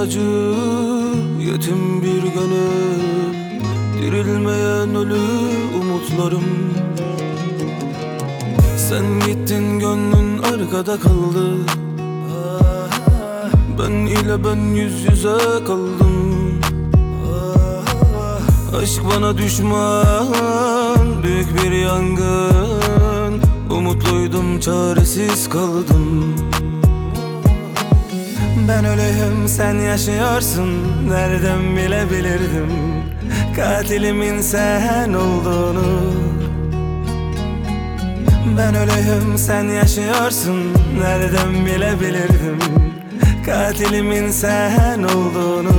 acı, yetim bir gönül, dirilmeyen ölü umutlarım. Sen gittin, gönlün arkada kaldı. Ben ile ben yüz yüze kaldım. Aşk bana düşman, büyük bir yangın. Umutluydum, çaresiz kaldım. Ben öleyim, sen yaşıyorsun. Nereden bilebilirdim katilimin sen olduğunu. Ben öleyim, sen yaşıyorsun. Nereden bilebilirdim katilimin sen olduğunu.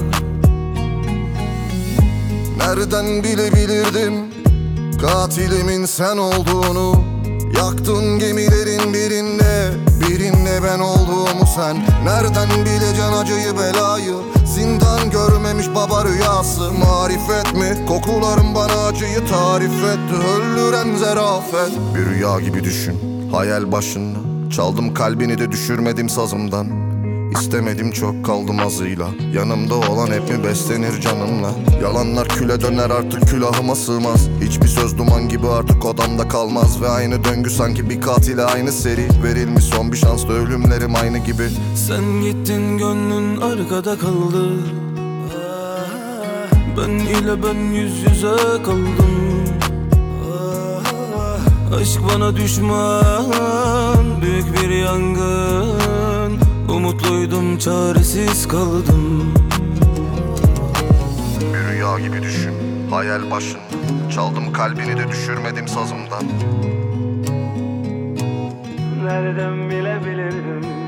Nereden bilebilirdim katilimin sen olduğunu. Yaktın gemilerin birinde ben olduğumu sen. Nereden bileceksin acıyı belayı, zindan görmemiş baba rüyası. Marifet mi kokularım bana acıyı tarif etti, öldüren zerafet. Bir rüya gibi düşün, hayal başında. Çaldım kalbini de düşürmedim sazımdan. İstemedim, çok kaldım azıyla. Yanımda olan hep mi beslenir canımla? Yalanlar küle döner, artık külahıma sığmaz. Hiçbir söz duman gibi artık odamda kalmaz. Ve aynı döngü sanki bir katile aynı seri. Verilmiş son bir şansla ölümlerim aynı gibi. Sen gittin, gönlün arkada kaldı. Ben ile ben yüz yüze kaldım. Aşk bana düşman, büyük bir yangın. Umutluydum, çaresiz kaldım. Bir rüya gibi düşün, hayal başında. Çaldım kalbini de düşürmedim sazımdan. Nereden bilebilirdim